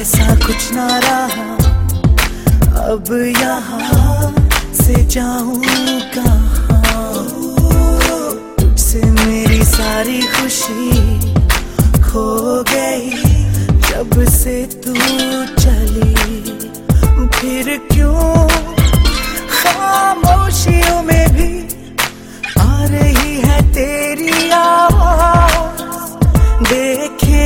ऐसा कुछ ना रहा, अब यहाँ से जाऊं कहाँ। तुझसे मेरी सारी खुशी खो गई जब से तू चली। फिर क्यों खामोशियों में भी आ रही है तेरी आवाज। देखे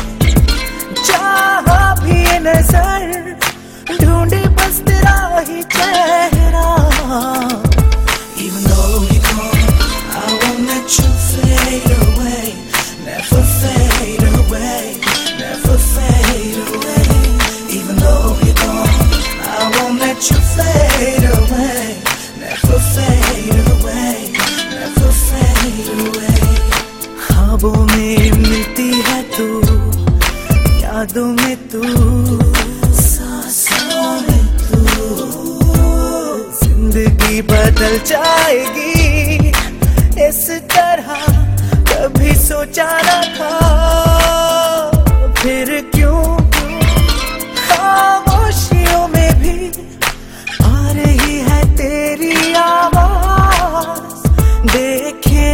जहाँ भी ये नजर, ढूंढे बस तेरा ही चेहरा। Even though you're gone, I won't let you fade away. Never fade away, never fade away. Even though you're gone, I won't let you fade away. Never fade away, never fade away. ख्वाबों में मिलती है तू, यादों में तू, सांसों में तू। जिंदगी बदल जाएगी इस तरह कभी सोचा न था। फिर क्यों खामोशियों में भी आ रही है तेरी आवाज। देखे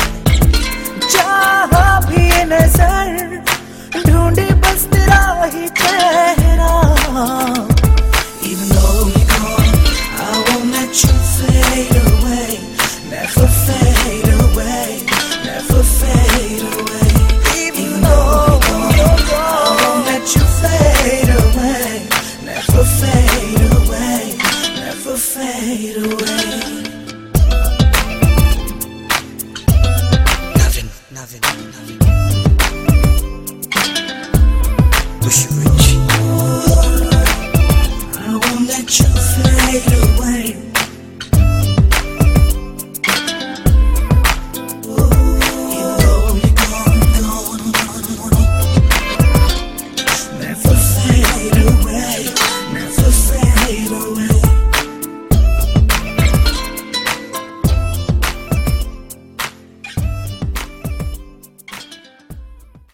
जहाँ भी ये नजर, ढूंढे बस तेरा ही चेहरा। Even though you're gone, I won't let you fade away. Never fade away, never fade away. Even though you're gone, I won't let you fade away. Never fade away, never fade away. Nothing. Wish you